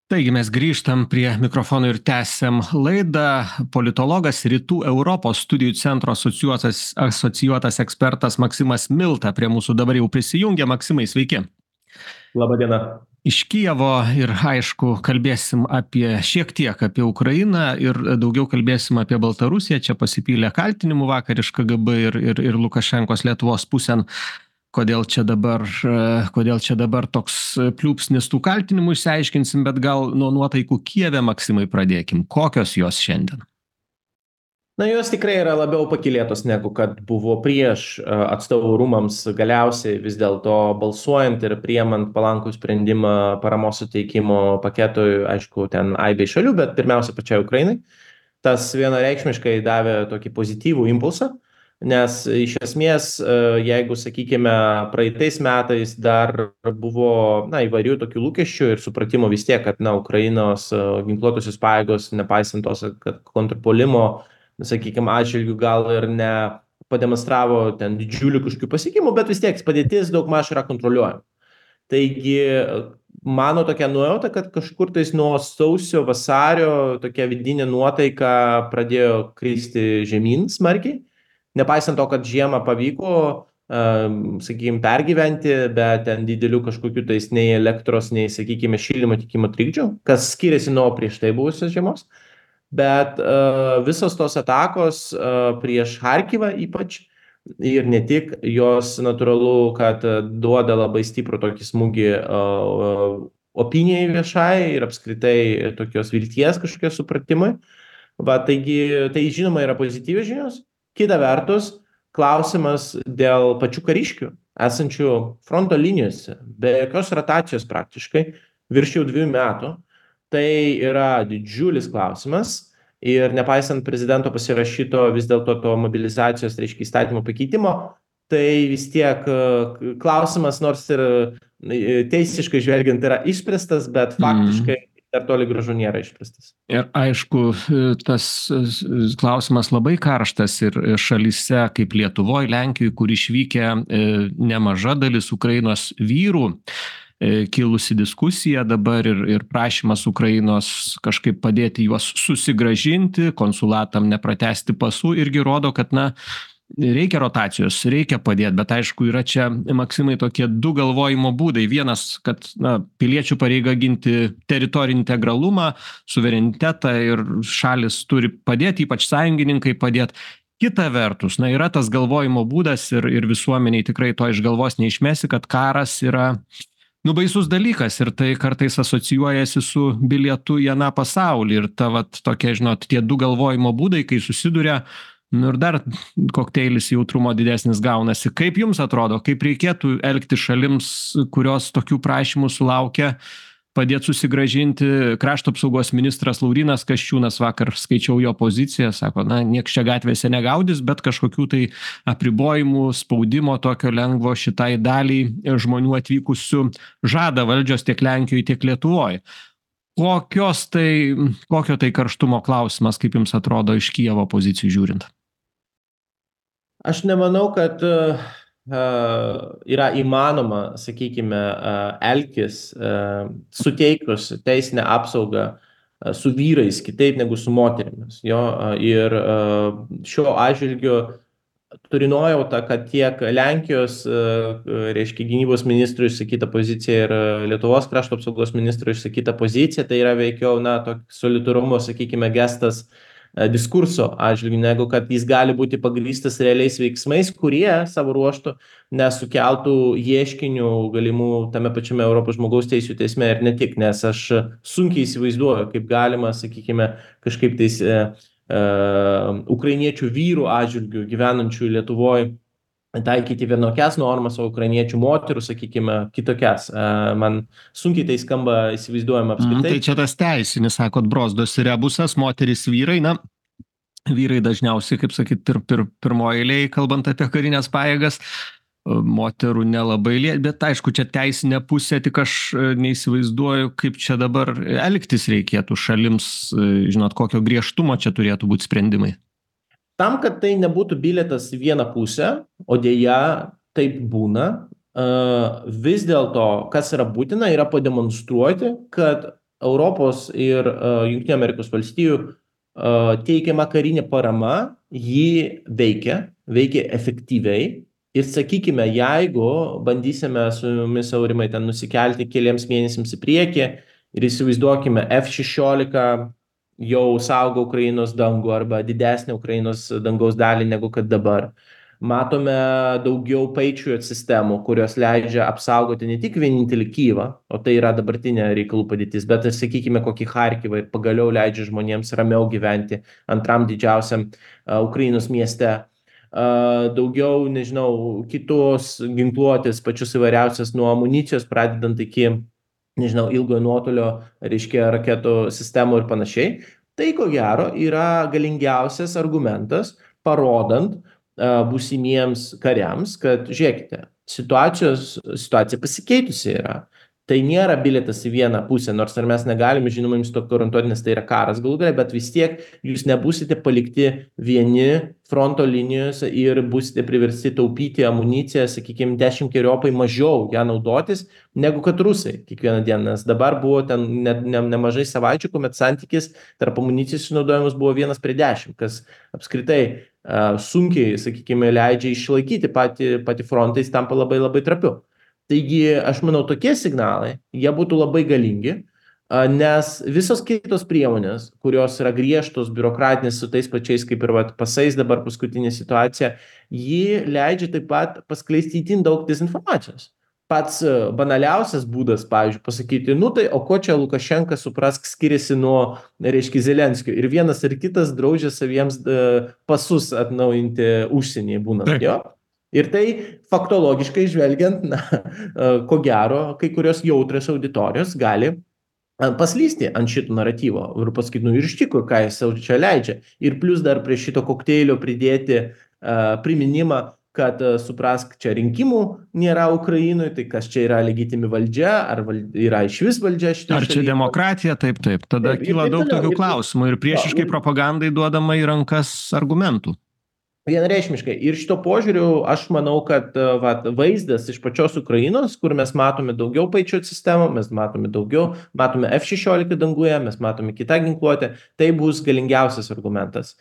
Taigi mes grįžtam prie mikrofono ir tęsiam laidą. Politologas Rytų Europos studijų centro asocijuotas ekspertas Maksimas Milta prie mūsų dabar jau prisijungia. Maksimai, sveiki. Labą dieną. Iš Kijevo ir aišku, kalbėsim šiek tiek apie Ukrainą ir daugiau kalbėsim apie Baltarusiją. Čia pasipylė kaltinimų vakar iš KGB ir Lukašenkos Lietuvos pusėn. Kodėl čia dabar toks pliūpsnis tų kaltinimų išsiaiškinsim, bet gal nuo nuotaikų Kijeve, Maksimai, pradėkim. Kokios jos šiandien? Na, jos tikrai yra labiau pakylėtos negu kad buvo prieš atstovų rūmams galiausiai vis dėlto balsuojant ir priemant palankų sprendimą paramos suteikimo paketui, aišku, ten aibei šalių, bet pirmiausia pačiai Ukrainai. Tas vienareikšmiškai davė tokį pozityvų impulsą. Nes iš esmės, jeigu, sakykime, praeitais metais dar buvo įvairių tokių lūkesčių ir supratimo vis tiek, kad Ukrainos ginkluotosios pajėgos, nepaisant tos, kad kontrpuolimo, sakykime, atžvilgių gal ir ne pademonstravo ten didžiulių kažkokių pasiekimų, bet vis tiek padėtis daugmaž yra kontroliuojama. Taigi, mano tokia nuojauta, kad kažkur tais nuo sausio, vasario tokia vidinė nuotaika pradėjo kristi žemyn smarkiai. Nepaisant to, kad žiemą pavyko, sakykime, pergyventi, bet ten didelių kažkokių tais nei elektros, nei, sakykime, šildymo tiekimo trikdžių, kas skiriasi nuo prieš tai buvusios žiemos. Bet visos tos atakos prieš Harkivą ypač ir ne tik, jos natūralu, kad duoda labai stiprų tokį smūgį opinijai viešai ir apskritai tokios vilties kažkokie supratimai. Taigi, tai žinoma yra pozityvios žinios. Kita vertus, klausimas dėl pačių kariškių esančių fronto linijose, be jokios rotacijos praktiškai, virš jau 2 metų, tai yra didžiulis klausimas ir nepaisant prezidento pasirašyto vis dėlto to mobilizacijos, reiškia, įstatymo pakeitimo, tai vis tiek klausimas, nors ir teisiškai žvelgiant yra išspręstas, bet faktiškai dar toli gražu nėra išspręstas. Ir aišku, tas klausimas labai karštas ir šalyse kaip Lietuvoje, Lenkijoje, kur išvykę nemaža dalis Ukrainos vyrų, kilusi diskusija dabar ir prašymas Ukrainos kažkaip padėti juos susigrąžinti, konsulatam nepratęsti pasų, irgi rodo, kad reikia rotacijos, reikia padėti, bet aišku, yra čia, Maksimai, tokie 2 galvojimo būdai. Vienas, kad piliečių pareiga ginti teritorinį integralumą, suverenitetą ir šalis turi padėti, ypač sąjungininkai padėti. Kita vertus, yra tas galvojimo būdas ir visuomeniai tikrai to iš galvos neišmesi, kad karas yra baisus dalykas ir tai kartais asocijuojasi su bilietu į aną pasaulį. Ir tokie, tie 2 galvojimo būdai, kai susiduria, ir dar kokteilis jautrumo didesnis gaunasi. Kaip jums atrodo, kaip reikėtų elgti šalims, kurios tokių prašymų sulaukia, padėti susigrąžinti? Krašto apsaugos ministras Laurynas Kasčiūnas, vakar skaičiau jo poziciją, sako, nieks čia gatvėse negaudys, bet kažkokių tai apribojimų, spaudimo tokio lengvo šitai daliai žmonių atvykusių žada valdžios tiek Lenkijoje, tiek Lietuvoje. Kokio tai karštumo klausimas, kaip jums atrodo iš Kijevo pozicijų žiūrint? Aš nemanau, kad yra įmanoma, sakykime, elgtis suteikus teisinę apsaugą su vyrais kitaip negu su moterimis. Ir šiuo atžvilgiu turiu nuojautą, kad tiek Lenkijos, reiškia, gynybos ministrų išsakyta pozicija ir Lietuvos krašto apsaugos ministrų išsakyta pozicija, tai yra veikiau, toks solidarumo, sakykime, gestas diskurso atžvilgiu, negu kad jis gali būti pagrįstas realiais veiksmais, kurie savo ruožtu nesukeltų ieškinių galimų tame pačiame Europos žmogaus teisių teisme ir ne tik, nes aš sunkiai įsivaizduoju, kaip galima, sakykime, kažkaip tais ukrainiečių vyrų atžvilgių gyvenančių Lietuvoje taikyti vienokias normas, o ukrainiečių moterų, sakykime, kitokias. Man sunkiai tai skamba įsivaizduojama apskritai. Tai čia tas teisinis, sakot, brozdosi rebusas, moteris vyrai, vyrai dažniausiai, kaip sakyt, pirmoje eilėje, kalbant apie karinės pajėgas, moterų nelabai, bet aišku, čia teisinė pusė, tik aš neįsivaizduoju, kaip čia dabar elgtis reikėtų šalims, kokio griežtumo čia turėtų būti sprendimai. Tam, kad tai nebūtų bilietas į vieną pusę, o dėja taip būna, vis dėlto, kas yra būtina, yra pademonstruoti, kad Europos ir Junktinių Amerikos valstijų teikiama karinė parama, ji veikia efektyviai. Ir sakykime, jeigu bandysime su jumis, Aurimai, ten nusikelti keliems mėnesiams į priekį ir įsivaizduokime, F-16 jau saugo Ukrainos dangų arba didesnę Ukrainos dangaus dalį negu kad dabar. Matome daugiau Patriot sistemų, kurios leidžia apsaugoti ne tik vienintelį Kyivą, o tai yra dabartinė reikalų padėtis, bet ir, sakykime, kokį Charkivą ir pagaliau leidžia žmonėms ramiau gyventi antram didžiausiam Ukrainos mieste. Daugiau, nežinau, kitos ginkluotės, pačius įvairiausias nuo amunicijos, pradedant iki, nežinau, ilgojo nuotolio, reiškia, raketų sistemų ir panašiai. Tai, ko gero, yra galingiausias argumentas, parodant būsimiems kariams, kad, žiūrėkite, situacija pasikeitusi yra. Tai nėra bilietas į vieną pusę, nors ar mes negalime, žinoma, jums to garantuoti, nes tai yra karas galų gale, bet vis tiek jūs nebūsite palikti vieni fronto linijose ir būsite priversti taupyti amuniciją, sakykime, 10-keriopai mažiau ją naudotis, negu kad rusai kiekvieną dieną. Nes dabar buvo ten nemažai savaičių, kuomet santykis tarp amunicijos sunaudojimus buvo 1:10, kas apskritai sunkiai, sakykime, leidžia išlaikyti patį frontą, jis tampa labai labai trapiu. Taigi, aš manau, tokie signalai, jie būtų labai galingi, nes visos kitos priemonės, kurios yra griežtos, biurokratinės su tais pačiais, kaip ir pasais dabar paskutinė situacija, ji leidžia taip pat paskleisti itin daug dezinformacijos. Pats banaliausias būdas, pavyzdžiui, pasakyti, nu tai, o ko čia Lukašenka, suprask, skiriasi nuo, reiškia, Zelenskio. Ir vienas ir kitas draudžia saviems pasus atnaujinti užsienyje būnant. Jo? Ir tai faktologiškai žvelgiant, na, ko gero, kai kurios jautrios auditorijos gali paslysti ant šito naratyvo ir pasakyti, nu ir iš tikrųjų, ką jis sau čia leidžia. Ir plus dar prie šito kokteilio pridėti priminimą, kad suprask, čia rinkimų nėra Ukrainoje, tai kas čia yra legitimi valdžia, ar yra iš vis valdžia šitoje šalyje. Ar čia demokratija, taip. Tada kyla daug tokių klausimų ir priešiškai propagandai duodama į rankas argumentų. Vienareikšmiškai. Ir šito požiūriu aš manau, kad vaizdas iš pačios Ukrainos, kur mes matome daugiau Patriot sistemų, mes matome F-16 danguje, mes matome kitą ginkluotę, tai bus galingiausias argumentas.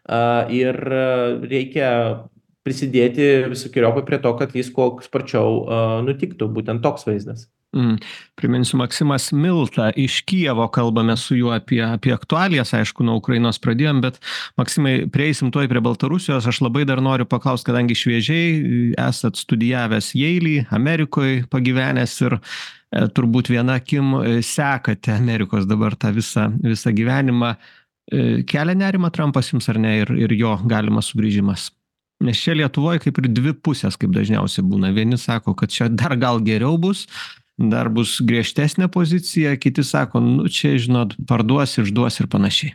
Ir reikia prisidėti visokiojopai prie to, kad jis kuo sparčiau nutiktų, būtent toks vaizdas. Priminsiu, Maksimas Milta iš Kijevo, kalbame su juo apie aktualijas, aišku, nuo Ukrainos pradėjom, bet Maksimai, prieisim tuoj prie Baltarusijos, aš labai dar noriu paklausti, kadangi šviežiai esat studijavęs Jeilį, Amerikoje pagyvenęs ir turbūt viena akim sekate Amerikos dabar tą visą gyvenimą, kelia nerimą Trumpas jums ar ne ir jo galimas sugrįžimas? Nes čia Lietuvoje kaip ir dvi pusės, kaip dažniausiai būna. Vieni sako, kad čia dar gal geriau bus, dar bus griežtesnė pozicija, kiti sako, nu čia, žinot, parduos, išduos ir panašiai.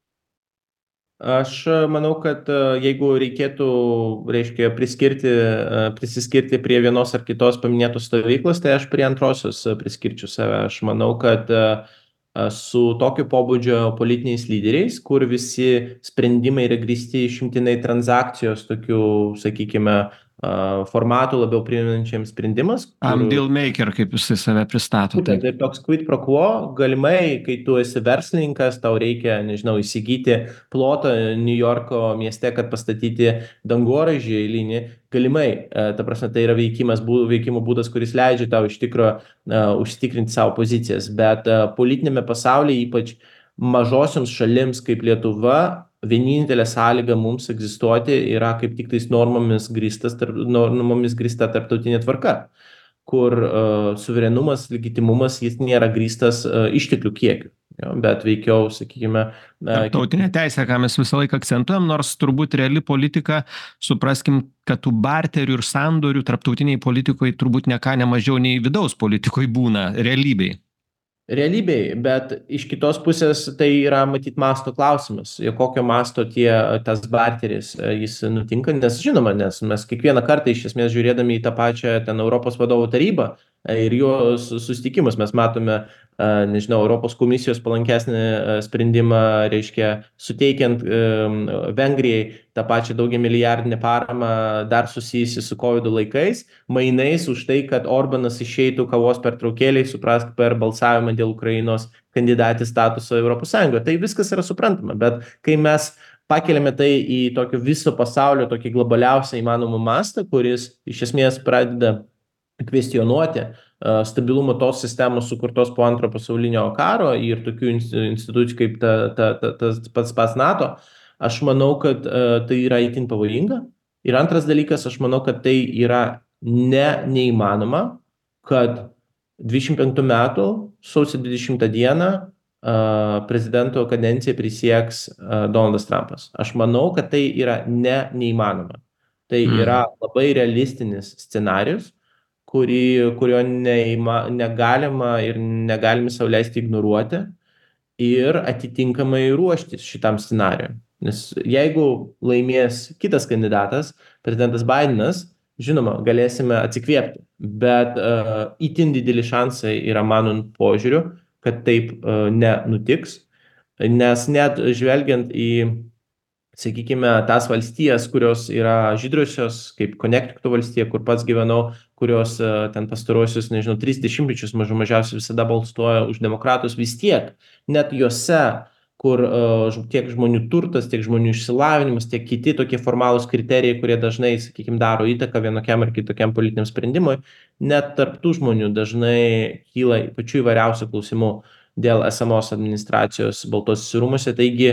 Aš manau, kad jeigu reikėtų, reiškia, prisiskirti prie vienos ar kitos paminėtos stovyklos, tai aš prie antrosios priskirčiau save. Aš manau, kad su tokio pobūdžio politiniais lyderiais, kur visi sprendimai yra grįsti išimtinai transakcijos, tokių, sakykime, formatų labiau priimančiams sprendimas. Deal maker, kaip jisai save pristato. Tai toks quid pro quo, galimai, kai tu esi verslininkas, tau reikia, nežinau, įsigyti plotą New Yorko mieste, kad pastatyti dangoraižį eilinį, galimai, ta prasme, tai yra veikimo būdas, kuris leidžia tau iš tikro užtikrinti savo pozicijas, bet politinėme pasaulyje, ypač mažosioms šalims kaip Lietuva, vienintelė sąlyga mums egzistuoti yra kaip tik tais normomis grįsta tarptautinė tvarka, kur suverenumas, legitimumas, jis nėra grįstas išteklių kiekiu, bet veikiau, sakykime... Tarptautinė teisė, ką mes visą laiką akcentuojam, nors turbūt reali politika, supraskim, kad tų barterių ir sandorių tarptautiniai politikoje turbūt ne ką nemažiau nei vidaus politikoje būna realybėj. Realybėj, bet iš kitos pusės tai yra matyt masto klausimas, kokio masto tas barteris jis nutinka, nes žinoma, nes mes kiekvieną kartą iš esmės žiūrėdami į tą pačią ten Europos vadovų tarybą, ir jo susitikimus. Mes matome, nežinau, Europos komisijos palankesnį sprendimą, reiškia, suteikiant Vengrijai tą pačią daugiamilijardinę paramą dar susijusi su COVID laikais, mainais už tai, kad Orbanas išeitų kavos pertraukėliai, suprask, per balsavimą dėl Ukrainos kandidatės statuso Europos Sąjungoje. Tai viskas yra suprantama, bet kai mes pakeliame tai į tokio viso pasaulio, tokį globaliausią įmanomą mastą, kuris iš esmės pradeda kvestionuoti stabilumo tos sistemos sukurtos po antro pasaulinio karo ir tokių institucijų kaip tas pats NATO, aš manau, kad tai yra itin pavojinga. Ir antras dalykas, aš manau, kad tai yra neįmanoma, kad 25 metų sausio 20 dieną prezidento kadenciją prisieks Donaldas Trumpas. Aš manau, kad tai yra neįmanoma. Tai yra labai realistinis scenarius, kurio negalima ir negalime sau leisti ignoruoti ir atitinkamai ruoštis šitam scenariui. Nes jeigu laimės kitas kandidatas, prezidentas Bidenas, žinoma, galėsime atsikvėpti, bet itin dideli šansai yra mano požiūriu, kad taip nenutiks, nes net žvelgiant į, sakykime, tas valstijas, kurios yra žydrosios, kaip Connecticuto valstija, kur pats gyvenau, kurios ten pastarosius, nežinau, 30 mažiausiai visada balsuoja už demokratus, vis tiek, net juose, kur tiek žmonių turtas, tiek žmonių išsilavinimas, tiek kiti tokie formalūs kriterijai, kurie dažnai, sakykime, daro įtaką vienokiam ar kitokiam politiniam sprendimui, net tarp tų žmonių dažnai kyla pačių įvairiausių klausimų dėl esamos administracijos Baltuosiuose rūmuose. Taigi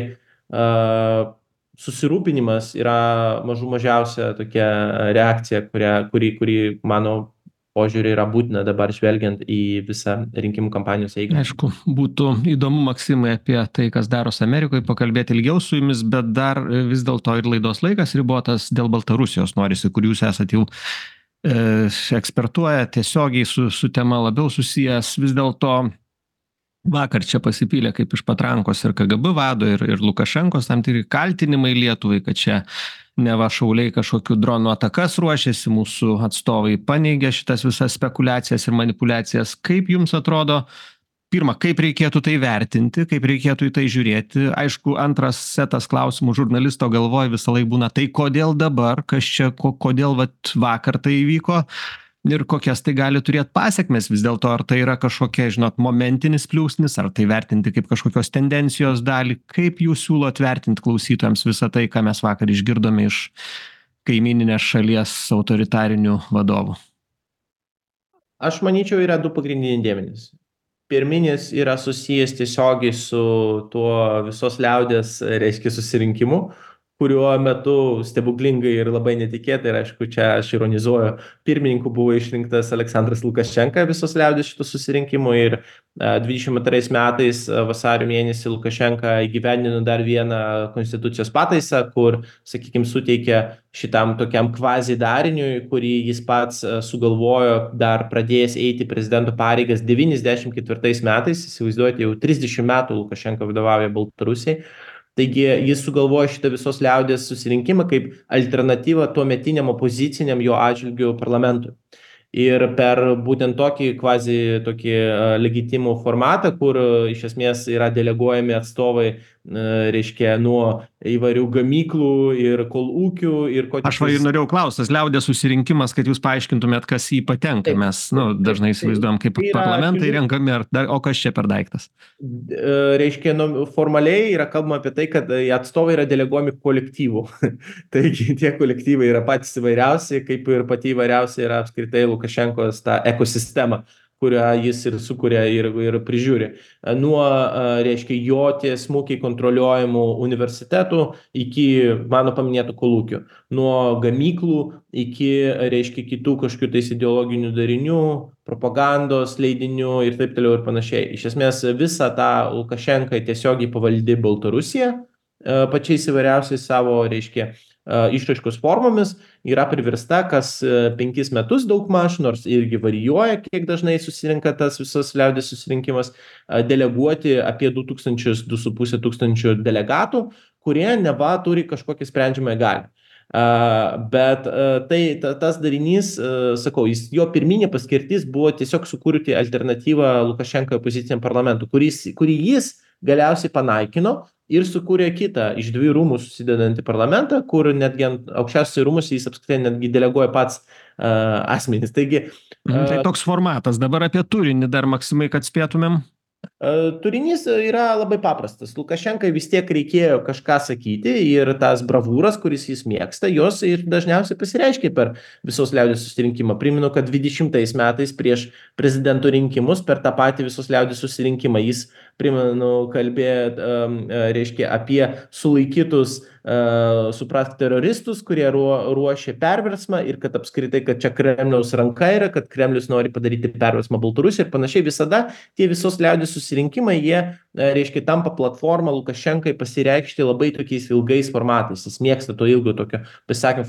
susirūpinimas yra mažiausia tokia reakcija, kuri mano požiūrį yra būtina dabar žvelgiant į visą rinkimų kampanijos eigą. Aišku, būtų įdomu, Maksimai, apie tai, kas darosi Amerikoje, pakalbėti ilgiau su jumis, bet dar vis dėlto ir laidos laikas ribotas dėl Baltarusijos norisi, kur jūs esate jau ekspertuoja tiesiogiai su tema labiau susijęs. Vis dėlto vakar čia pasipylė kaip iš patrankos ir KGB vado, ir Lukašenkos tam tikri kaltinimai Lietuvai, kad čia neva šauliai kažkokių dronų atakas ruošiasi, mūsų atstovai paneigė šitas visas spekulacijas ir manipulacijas. Kaip jums atrodo, pirma, kaip reikėtų tai vertinti, kaip reikėtų į tai žiūrėti? Aišku, antras setas klausimų žurnalisto galvoj visą laiką būna, tai kodėl dabar, kas čia, kodėl vakar tai įvyko ir kokias tai gali turėti pasekmes vis dėlto, ar tai yra kažkokia, žinot, momentinis pliūpsnis, ar tai vertinti kaip kažkokios tendencijos dalį? Kaip jūs siūlot vertinti klausytojams visą tai, ką mes vakar išgirdome iš kaimyninės šalies autoritarinių vadovų? Aš manyčiau, yra du pagrindiniai dėmenys. Pirminis yra susijęs tiesiogiai su tuo visos liaudės, reiškia, susirinkimu, kuriuo metu stebuklingai ir labai netikėtai, ir aišku, čia aš ironizuoju, pirmininku buvo išrinktas Aleksandras Lukašenka visos liaudės šitų susirinkimų, ir 22 metais vasario mėnesį Lukašenka įgyvendino dar vieną konstitucijos pataisą, kur, sakykime, suteikė šitam tokiam kvazi dariniui, kurį jis pats sugalvojo dar pradėjęs eiti prezidento pareigas 94 metais, įsivaizduojate, jau 30 metų Lukašenka vadovauja Baltarusijai. Taigi jis sugalvojo šitą visos liaudės susirinkimą kaip alternatyvą tuometiniam opoziciniam jo atžvilgiu parlamentui. Ir per būtent tokį legitimų formatą, kur iš esmės yra deleguojami atstovai, reiškia, nuo įvairių gamyklų ir kolūkių ir ko tik. Aš norėjau klausti, tas liaudės susirinkimas, kad jūs paaiškintumėt, kas jį patenka. Mes dažnai įsivaizduojam, kaip parlamentai renkami, o kas čia per daiktas? Reiškia, formaliai yra kalbama apie tai, kad atstovai yra deleguojami kolektyvų. Taigi tie kolektyvai yra patys įvairiausi, kaip ir pati įvairiausia yra apskritai Lukašenkos tą ekosistemą, kurią jis ir sukuria ir prižiūri. Nuo, reiškia, jo tiesmukiai kontroliuojamų universitetų iki mano paminėtų kolūkių. Nuo gamyklų iki, reiškia, kitų kažkokių tais ideologinių darinių, propagandos leidinių ir taip toliau ir panašiai. Iš esmės visą tą Lukašenkai tiesiogiai pavaldi Baltarusija pačiais įvairiausiais savo, reiškia, išraiškos formomis yra priversta kas 5 metus daugmaž, nors irgi varijuoja, kiek dažnai susirinka tas visas liaudės susirinkimas, deleguoti apie 2,5 tūkstančių delegatų, kurie neva turi kažkokį sprendžiamą galią. Bet tas darinys, sakau, jo pirminė paskirtis buvo tiesiog sukurti alternatyvą Lukašenkai opoziciniam parlamentui, kurį jis galiausiai panaikino ir sukūrė kitą iš dviejų rūmų susidedantį parlamentą, kur netgi ant aukščiausios rūmus jis apskritai netgi deleguoja pats asmenys. Taigi, Tai toks formatas. Dabar apie turinį dar, Maksimai, kad spėtumėm. Turinys yra labai paprastas. Lukašenkai vis tiek reikėjo kažką sakyti ir tas bravūras, kuris jis mėgsta, jos ir dažniausiai pasireiškia per visos liaudės susirinkimą. Primenu, kad 20 metais prieš prezidento rinkimus per tą patį visos liaudės susirinkimą jis, primenu, kalbėjo, reiškia, apie sulaikytus suprask teroristus, kurie ruošia perversmą ir kad apskritai, kad čia Kremliaus ranka yra, kad Kremlius nori padaryti perversmą Baltarusijoje ir panašiai. Visada tie visos liaudės susirinkimai, jie, reiškia, tampa platforma Lukašenkai pasireikšti labai tokiais ilgais formatais. Jis mėgsta to ilgo tokio pasisakymų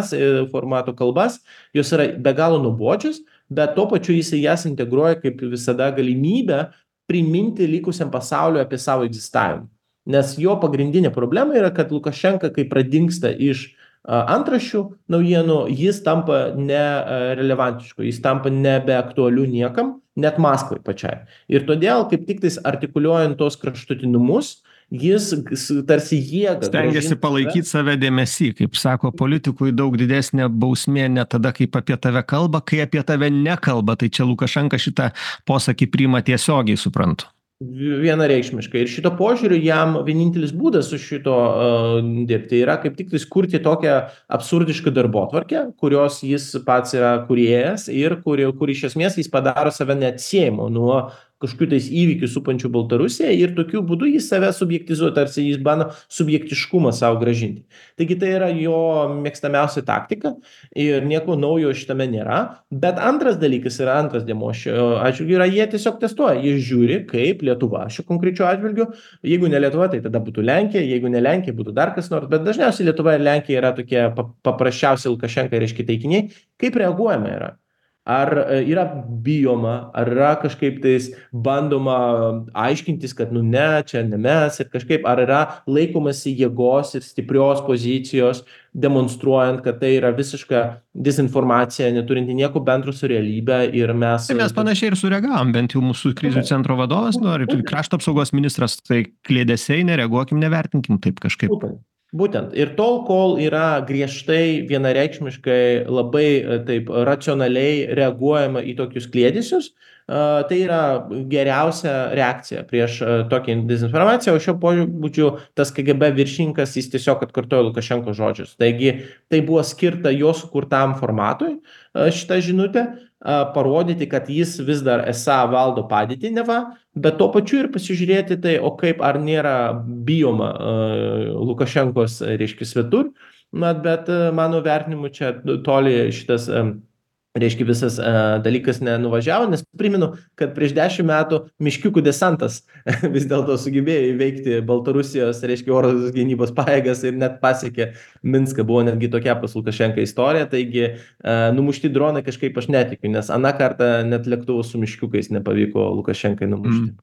formato kalbas, jos yra be galo nuobodžios, bet tuo pačiu jis jas integruoja kaip visada galimybę priminti likusiam pasauliu apie savo egzistavimą. Nes jo pagrindinė problema yra, kad Lukašenka, kai pradingsta iš antraščių naujienų, jis tampa nerelevantišku, jis tampa nebeaktualiu niekam, net Maskvai pačiai. Ir todėl, kaip tik tais artikuliuojant tos kraštutinumus, jis tarsi jėga stengiasi palaikyti save dėmesį, kaip sako politikui, daug didesnė bausmė ne tada, kaip apie tave kalba, kai apie tave nekalba. Tai čia Lukašenka šitą posakį priima tiesiogiai, suprantu. Vienareikšmiškai. Ir šito požiūriu jam vienintelis būdas su šito dirbti yra kaip tik kurti tokią absurdišką darbotvarkę, kurios jis pats yra kūrėjas ir kur iš esmės jis padaro save neatsiejamu nuo kažkokių tais įvykių supančių Baltarusiją ir tokiu būdu jis save subjektizuoja, tarsi jis bando subjektiškumą savo gražinti. Taigi tai yra jo mėgstamiausia taktika ir nieko naujo šitame nėra. Bet antras dalykas yra antras dėmuo šio atžvilgiu yra, jie tiesiog testuoja, jie žiūri, kaip Lietuva šiuo konkrečiu atžvilgiu, jeigu ne Lietuva, tai tada būtų Lenkija, jeigu ne Lenkija, būtų dar kas nors, bet dažniausiai Lietuva ir Lenkija yra tokie paprasčiausi Lukašenkai reiškia taikiniai, kaip reaguojama yra. Ar yra bijoma, ar yra kažkaip tais bandoma aiškintis, kad ne, čia ne mes ir kažkaip, ar yra laikomasi jėgos ir stiprios pozicijos, demonstruojant, kad tai yra visiška dezinformacija, neturinti nieko bendro su realybė ir mes... Tai mes panašiai ir sureagavom, bent jau mūsų krizių centro vadovas, krašto apsaugos ministras, tai kliedesiai, nereaguokim, nevertinkim taip kažkaip. Būtent. Ir tol, kol yra griežtai, vienareikšmiškai, labai taip racionaliai reaguojama į tokius kliedesius, tai yra geriausia reakcija prieš tokią dezinformaciją, o šio pobūdžio tas KGB viršininkas, jis tiesiog atkartojo Lukašenkos žodžius. Taigi tai buvo skirta jo sukurtam formatui šitą žinutę, parodyti, kad jis vis dar esą valdo padėtį neva, bet tuo pačiu ir pasižiūrėti tai, o kaip ar nėra bijoma Lukašenkos, reiškia, svetur, bet mano vertinimu čia toli šitas reiškia visas dalykas nenuvažiavo, nes primenu, kad prieš 10 metų Miškiukų desantas vis dėlto sugebėjo įveikti Baltarusijos, reiškia, oro gynybos pajėgas ir net pasiekė Minską, buvo netgi tokia pas Lukašenką istorija, taigi numušti dronai kažkaip aš netikiu, nes aną kartą net lėktuvus su Miškiukais nepavyko Lukašenkai numušti.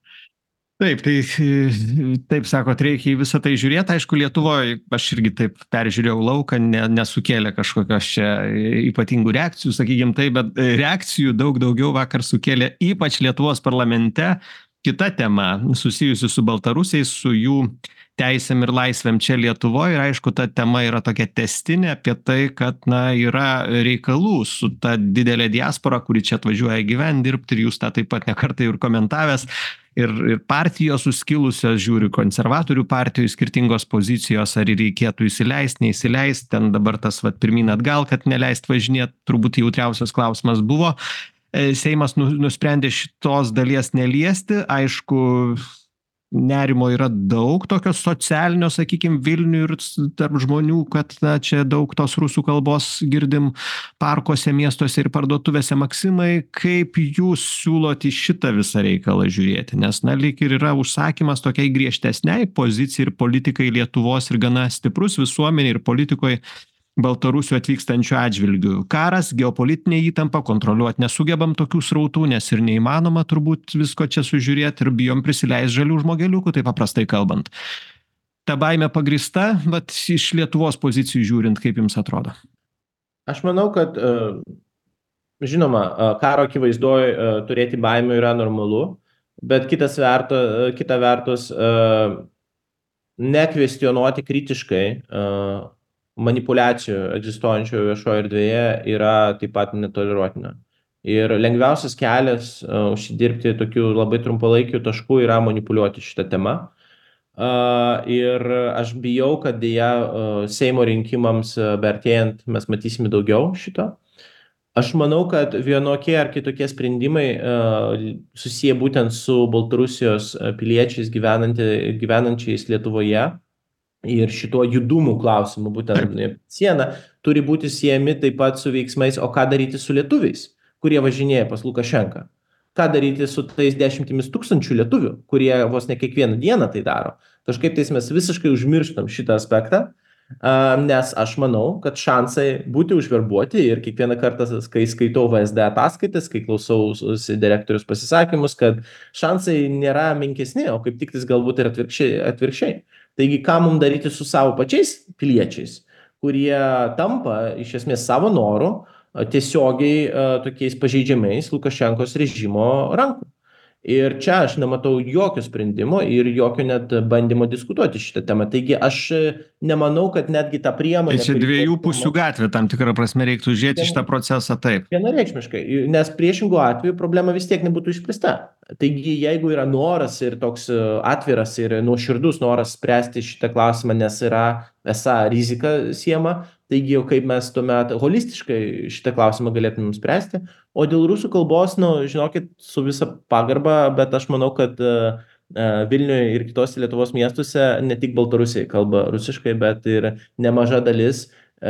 Taip sakot, reikia į visą tai žiūrėti. Aišku, Lietuvoje aš irgi taip peržiūrėjau lauką, nesukėlė kažkokios čia ypatingų reakcijų, sakykim taip, bet reakcijų daug daugiau vakar sukėlė ypač Lietuvos parlamente kita tema susijusi su baltarusiais, su jų teisėm ir laisvėm čia Lietuvoje. Ir aišku, ta tema yra tokia tęstinė apie tai, kad yra reikalų su ta didelė diaspora, kuri čia atvažiuoja gyventi, dirbti, ir jūs tą taip pat nekartą ir komentavęs. Ir partijos suskilusios, žiūri, konservatorių partijų skirtingos pozicijos, ar reikėtų įsileist, neįsileist, ten dabar tas pirmyn atgal, kad neleist važinėti, turbūt jautriausias klausimas buvo. Seimas nusprendė šitos dalies neliesti, aišku, nerimo yra daug, tokio socialinio, sakykim, Vilniuje ir tarp žmonių, kad čia daug tos rusų kalbos girdim parkuose, miestuose ir parduotuvėse. Maksimai, kaip jūs siūlot į šitą visą reikalą žiūrėti? Nes, lyg ir yra užsakymas tokiai griežtesniai pozicijai ir politikai Lietuvos ir gana stiprus visuomenė ir politikoje Baltarusių atvykstančių atžvilgių. Karas, geopolitinė įtampa, kontroliuoti nesugebam tokių srautų, nes ir neįmanoma turbūt visko čia sužiūrėti ir bijom prisileisti žalių žmogeliukų, taip paprastai kalbant. ta baimė pagrįsta, vat iš Lietuvos pozicijų žiūrint, kaip jums atrodo? Aš manau, kad žinoma, karo akivaizdoj turėti baimių yra normalu, bet kita vertus nekvestionuoti kritiškai manipuliacijų egzistuojančių viešoje erdvėje yra taip pat netoleruotina. Ir lengviausias kelias užsidirbti tokių labai trumpalaikių taškų yra manipuliuoti šitą temą. Ir aš bijau, kad dėja Seimo rinkimams beartėjant mes matysime daugiau šito. Aš manau, kad vienokie ar kitokie sprendimai susiję būtent su Baltarusijos piliečiais gyvenančiais Lietuvoje ir šituo judumų klausimu, Taip. būtent siena, turi būti siejami taip pat su veiksmais, o ką daryti su lietuviais, kurie važinėja pas Lukašenką. Ką daryti su tais dešimtimis tūkstančių lietuvių, kurie vos ne kiekvieną dieną tai daro. Kažkaip tais mes visiškai užmirštam šitą aspektą, nes aš manau, kad šansai būti užverbuoti ir kiekvieną kartą, kai skaitau VSD ataskaitas, kai klausau direktorius pasisakymus, kad šansai nėra menkesni, o kaip tik tais galbūt ir atvirkščiai. Taigi, ką mums daryti su savo pačiais piliečiais, kurie tampa iš esmės savo noru tiesiogiai tokiais pažeidžiamais Lukašenkos režimo rankų. Ir čia aš nematau jokio sprendimo ir jokio net bandymo diskutuoti šitą temą. Taigi aš nemanau, kad netgi ta Tai priemonė, čia kuri dviejų buvo pusių gatvė, tam tikrą prasme reiktų žiūrėti šitą procesą taip. vienareikšmiškai, nes priešingų atveju problema vis tiek nebūtų išspręsta. Taigi, jeigu yra noras ir toks atviras ir nuoširdus noras spręsti šitą klausimą, nes yra esą rizika siema, taigi jau kaip mes tuomet holistiškai šitą klausimą galėtumėm spręsti. O dėl rusų kalbos, nu, žinokit, su visa pagarba, bet aš manau, kad Vilniuje ir kitose Lietuvos miestuose ne tik baltarusiai kalba rusiškai, bet ir nemaža dalis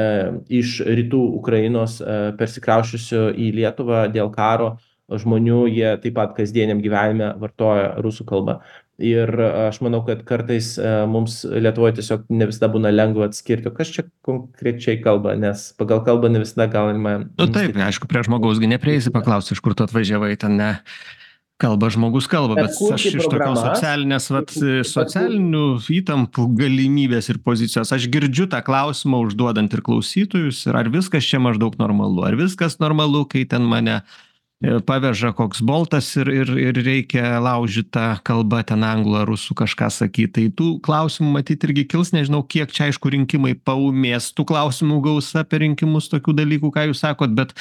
iš rytų Ukrainos persikraušiusių į Lietuvą dėl karo žmonių, jie taip pat kasdieniam gyvenime vartoja rusų kalbą. Ir aš manau, kad kartais mums Lietuvoje tiesiog ne visada būna lengva atskirti, kas čia konkrečiai kalba, nes pagal kalbą ne visada galima. Nu taip, aišku, prie žmogaus gi neprieisi paklausti, iš kur tu atvažiavai, ten ne. Kalba žmogus kalba, bet aš iš tokios socialinės, socialinių įtampų galimybės ir pozicijos, aš girdžiu tą klausimą užduodant ir klausytojus, ir ar viskas čia maždaug normalu, ar viskas normalu, kai ten mane paveža koks boltas ir reikia laužytą kalbą, ten anglų ar rusų kažką sakyti. Tai tų klausimų matyt irgi kils, nežinau, kiek čia aišku rinkimai paūmės, tų klausimų gausa per rinkimus tokių dalykų, ką jūs sakot, bet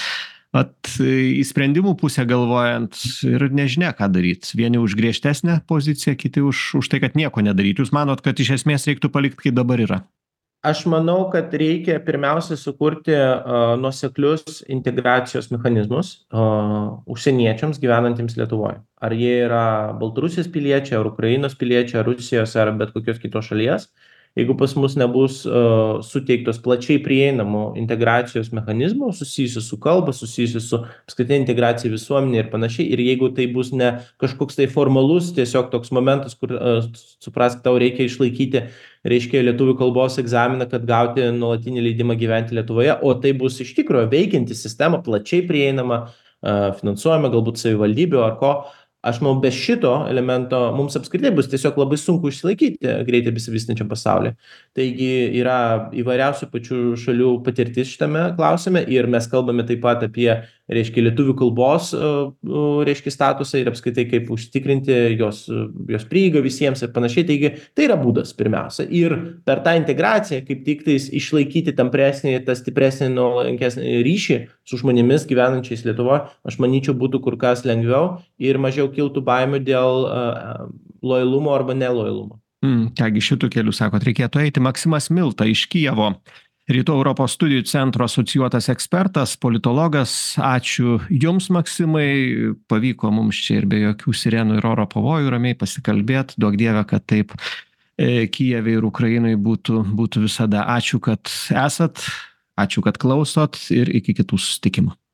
į sprendimų pusę galvojant ir nežinia, ką daryt. Vieni už griežtesnę poziciją, kiti už tai, kad nieko nedaryt. Jūs manot, kad iš esmės reiktų palikti, kaip dabar yra? Aš manau, kad reikia pirmiausia sukurti nuoseklius integracijos mechanizmus užsieniečiams gyvenantiems Lietuvoje. Ar jie yra Baltarusijos piliečiai, ar Ukrainos piliečiai, ar Rusijos, ar bet kokios kitos šalies. Jeigu pas mus nebus suteiktos plačiai prieinamų integracijos mechanizmų susijusių su kalba, susijusių su apskritai integracija visuomenė ir panašiai, ir jeigu tai bus ne kažkoks tai formalus, tiesiog toks momentas, kur suprask, tau reikia išlaikyti, reiškia, lietuvių kalbos egzaminą, kad gauti nuolatinį leidimą gyventi Lietuvoje, o tai bus iš tikrųjų veikianti sistema, plačiai prieinama, finansuojama galbūt savivaldybių ar ko. Aš manau, be šito elemento mums apskritai bus tiesiog labai sunku išsilaikyti greitai besivystančiam pasaulyje. Taigi yra įvairiausių pačių šalių patirtis šitame klausime ir mes kalbame taip pat apie, reiškia, lietuvių kalbos, reiškia, statusą ir apskritai kaip užtikrinti jos prieigą visiems ir panašiai. Taigi tai yra būdas pirmiausia. Ir per tą integraciją kaip tik tais išlaikyti tampresnį, tą stipresnį, nuolankesnį ryšį su žmonėmis gyvenančiais Lietuvoje, aš manyčiau, būtų kur kas lengviau ir mažiau kiltų baimių dėl lojalumo arba nelojalumo. Kągi šitų kelių, sakot, reikėtų eiti. Maksimas Milta iš Kijevo, Rytų Europos studijų centro asocijuotas ekspertas, politologas. Ačiū Jums, Maksimai. Pavyko mums čia ir be jokių sirenų ir oro pavojų ramiai pasikalbėti. Duok Dieve, kad taip Kijeve ir Ukrainai būtų visada. Ačiū, kad esat, ačiū, kad klausot ir iki kitų susitikimų.